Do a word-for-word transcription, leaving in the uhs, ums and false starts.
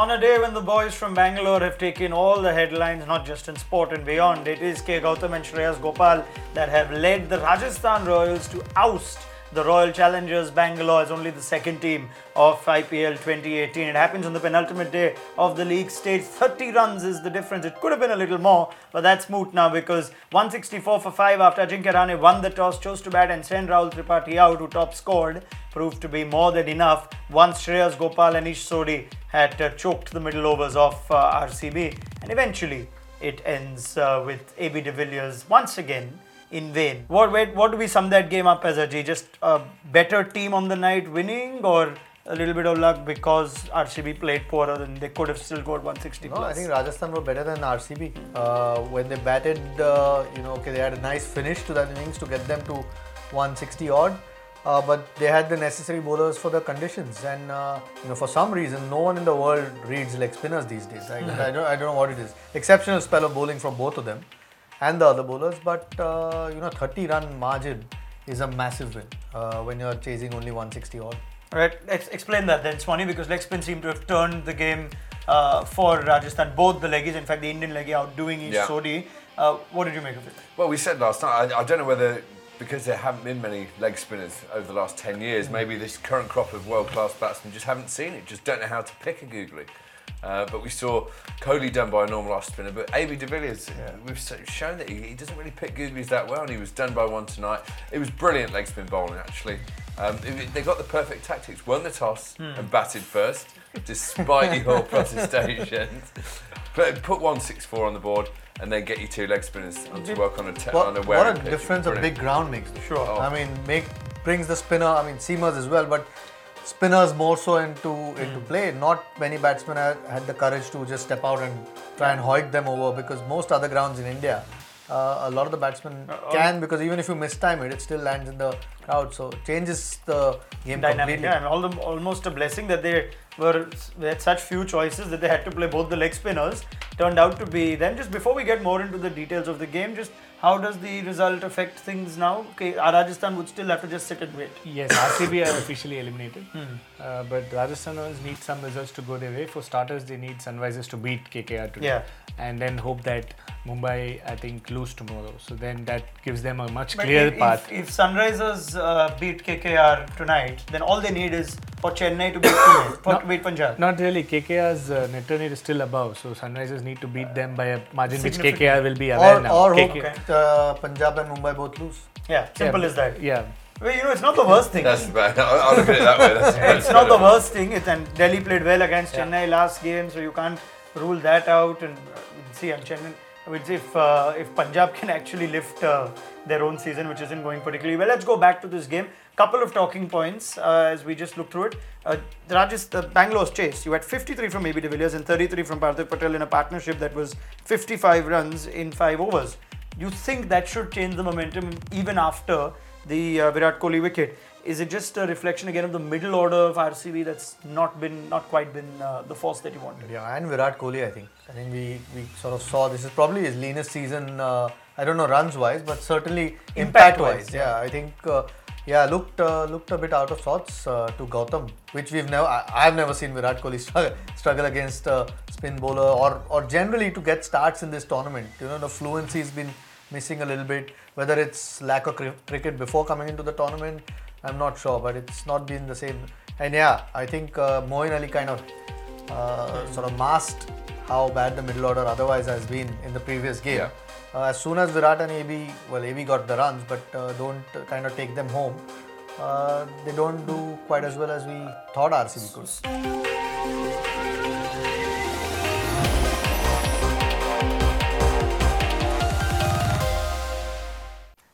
on a day when the boys from Bangalore have taken all the headlines, not just in sport and beyond, it is K. Gautam and Shreyas Gopal that have led the Rajasthan Royals to oust the Royal Challengers Bangalore as only the second team of I P L twenty eighteen. It happens on the penultimate day of the league stage. thirty runs is the difference. It could have been a little more, but that's moot now because one sixty-four for five after Ajinkya Rahane won the toss, chose to bat and send Rahul Tripathi out, who top scored, proved to be more than enough once Shreyas Gopal and Ish Sodhi had uh, choked the middle overs of uh, R C B. And eventually it ends uh, with A B de Villiers once again in vain. What, wait, what do we sum that game up as, Ajay? Just a better team on the night winning, or a little bit of luck because R C B played poorer and they could have still got one sixty No, plus? I think Rajasthan were better than R C B. Uh, when they batted, uh, you know, okay, they had a nice finish to that innings to get them to one sixty odd. Uh, but they had the necessary bowlers for the conditions, and uh, you know, for some reason, no one in the world reads leg spinners these days. I, I don't, I don't know what it is. Exceptional spell of bowling from both of them and the other bowlers, but uh, you know, thirty run margin is a massive win uh, when you're chasing only one sixty odd. Right, let's explain that then, Swanee, because leg spin seemed to have turned the game uh, for Rajasthan. Both the leggies, in fact, the Indian leggy outdoing Ish Yeah. Sodhi. Uh, what did you make of it? Well, we said last night, I, I don't know whether, because there haven't been many leg spinners over the last ten years, mm. maybe this current crop of world-class batsmen just haven't seen it, just don't know how to pick a googly. Uh, but we saw Kohli done by a normal off spinner, but A B de Villiers, yeah. we've shown that he, he doesn't really pick googlies that well, and he was done by one tonight. It was brilliant leg spin bowling, actually. Um, it, they got the perfect tactics, won the toss hmm. and batted first, despite your protestations. But put one sixty-four on the board, and then get you two leg spinners on to work on a, te- what, on a What a pitch. difference a big ground makes. Sure. Oh. I mean, make brings the spinner, I mean, seamers as well, but spinners more so into into mm. play. Not many batsmen had, had the courage to just step out and try and hoik them over, because most other grounds in India, uh, a lot of the batsmen uh, can, because even if you mistime it, it still lands in the crowd. So changes the game dynamic. completely. Yeah, and all the, almost a blessing that they were they had such few choices that they had to play both the leg spinners. Turned out to be. Then just before we get more into the details of the game, just how does the result affect things now? Okay, Rajasthan would still have to just sit and wait. Yes, R C B are officially eliminated. Hmm. Uh, but Rajasthan need some results to go their way. For starters, they need Sunrisers to beat K K R today. Yeah. And then hope that Mumbai, I think, lose tomorrow. So then that gives them a much But clearer if, path. If, if Sunrisers uh, beat K K R tonight, then all they need is for Chennai to beat Pune, for to beat Punjab. Not really. K K R's uh, net run rate is still above. So Sunrisers need to beat them by a margin which K K R will be aware Or, now. or K hope K R. uh, Punjab and Mumbai both lose. Yeah, simple yeah, as that. Yeah. Well, you know, it's not the worst thing. That's bad. I'll, I'll look at it that way. That's It's not the worst thing. It, and Delhi played well against Yeah. Chennai last game, so you can't rule that out. And uh, see, and Chennai, I mean, if uh, if Punjab can actually lift uh, their own season, which isn't going particularly well. Let's go back to this game. Couple of talking points uh, as we just look through it. Uh, Rajasthan, uh, Bangalore's chase. You had fifty-three from A B de Villiers and thirty-three from Parthiv Patel in a partnership that was fifty-five runs in five overs. You think that should change the momentum even after the uh, Virat Kohli wicket? Is it just a reflection again of the middle order of R C B that's not been, not quite been uh, the force that you wanted? Yeah, and Virat Kohli, I think. I think we, we sort of saw this is probably his leanest season. Uh, I don't know runs wise, but certainly impact wise. Yeah. yeah, I think. Uh, yeah, looked uh, looked a bit out of sorts uh, to Gautam, which we've never. I, I've never seen Virat Kohli struggle, struggle against a spin bowler, or or generally to get starts in this tournament. You know, the fluency's been missing a little bit. Whether it's lack of cri- cricket before coming into the tournament, I'm not sure, but it's not been the same. And yeah, I think uh, Moeen Ali kind of uh, sort of masked how bad the middle order otherwise has been in the previous game. Yeah. Uh, as soon as Virat and A B, well, A B got the runs, but uh, don't uh, kind of take them home. Uh, they don't do quite as well as we thought R C B could.